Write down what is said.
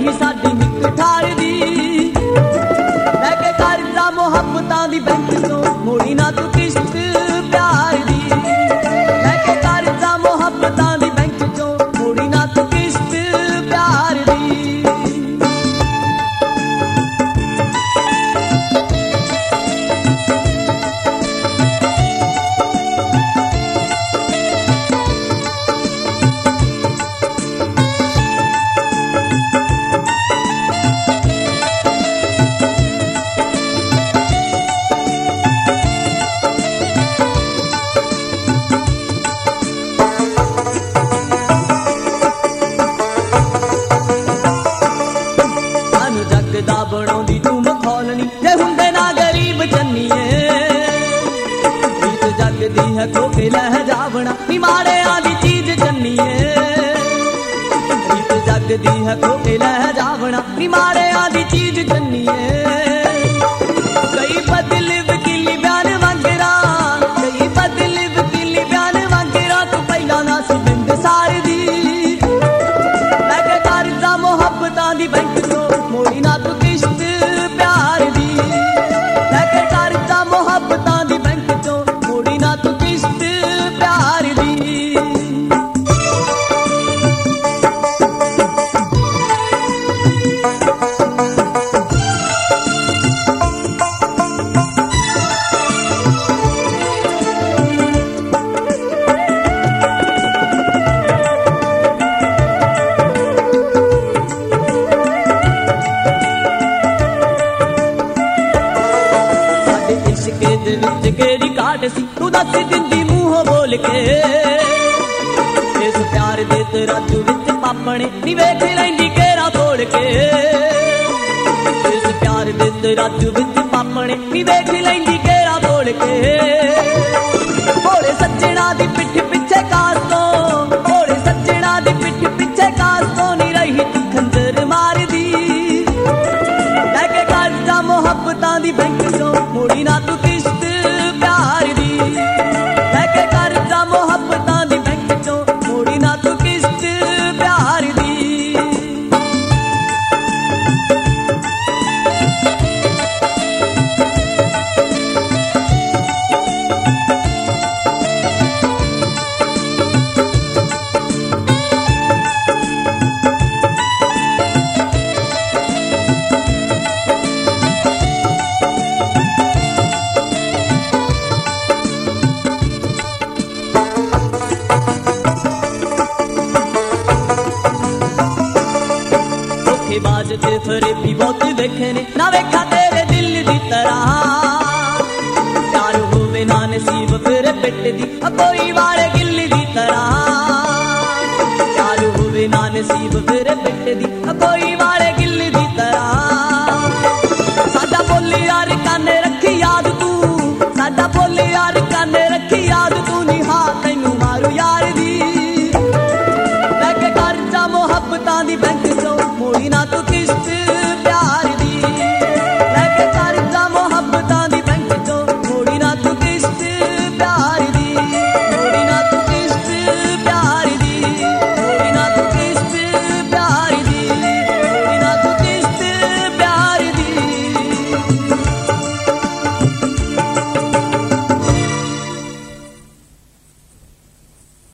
रही साडी हिक ठार दी। लैके कर्जा मुहब्बतां दी बैंक चों मोड़ी ना तू किश्त प्यार दी। लैके कर्जा मुहब्बतां दी बैंक चों मोड़ी ना तू किश्त प्यार दी। बनाउंदी तू मखौलनी जे हुंदे ना गरीब चन्नीए। रीत जग दी है खो के लह जावना नी माड़े आदी चीज चन्नीए। रीत जग दी है खो के लह जावना नी माड़े आदी चीज चन्नीए। कई बदल वकीली बयान मंगरा, कई बदल वकीली बयान मंगरा, तू पहला ना सी बिंद सार दी। लैके कर्जा मुहब्बतां दी बैंक चों मोड़ी ना तू किश्त प्यार दी। लैके कर्जा मुहब्बतां दी बैंक चों मोड़ी ना तू किश्त प्यार दी। केड़ी काट सी तू दस दिंदी मूंह बोल के। इस प्यार दे तराजू विच पापणे नी वेख लैंदी केरा तोड़ के। इस प्यार दे तराजू विच पापणे नी वेख लैंदी केरा तोड़ के। भोले सज्जणा दी पिठ पिछे कास तो, भोले सज्जणा दी पिठ पिछे कास तो नी रही खंजर मार दी। लैके कर्जा मुहब्बतां दी बैंक चों मोड़ी ना तू किश्त प्यार दी। लैके कर्जा मुहब्बतां दी बैंक चों मोड़ी ना तू किश्त प्यार दी। बाज ते फरेबी बहुत देखे ने ना वेखा तेरे दिल दी तरह। प्यार होवे ना नसीब फिर पिट दी कोई वाले गिल्ली दी तरह। प्यार होवे ना नसीब फिर पिट दी कोई वाले गिल्ली दी तरह। साडा बोली यार काने रखी याद तू, साडा बोली यार काने रखी याद तू नी हाथ